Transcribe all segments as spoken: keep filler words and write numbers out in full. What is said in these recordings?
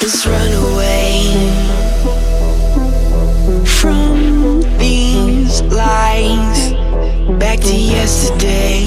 Let's run away from these lies, back to yesterday.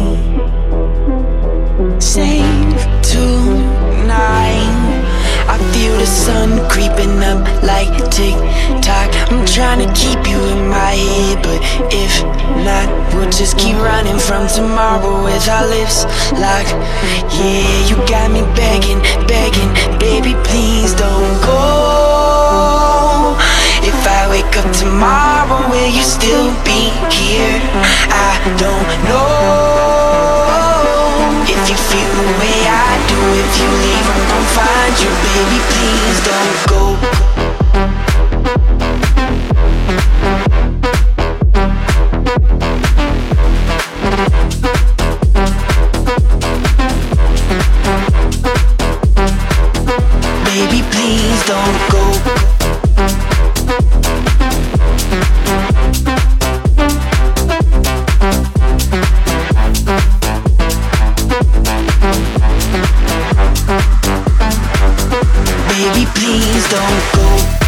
Save tonight. I feel the sun creeping up like tick-tock. I'm trying to keep you in my head, but if not, we'll just keep running from tomorrow with our lips locked. Yeah, you got me begging, begging, baby, please don't go. If I wake up tomorrow, will you still be here? I don't know. If you feel the way I do, if you leave, I'm gon' find you, baby, please don't go. Baby, please don't go. Baby, please don't go.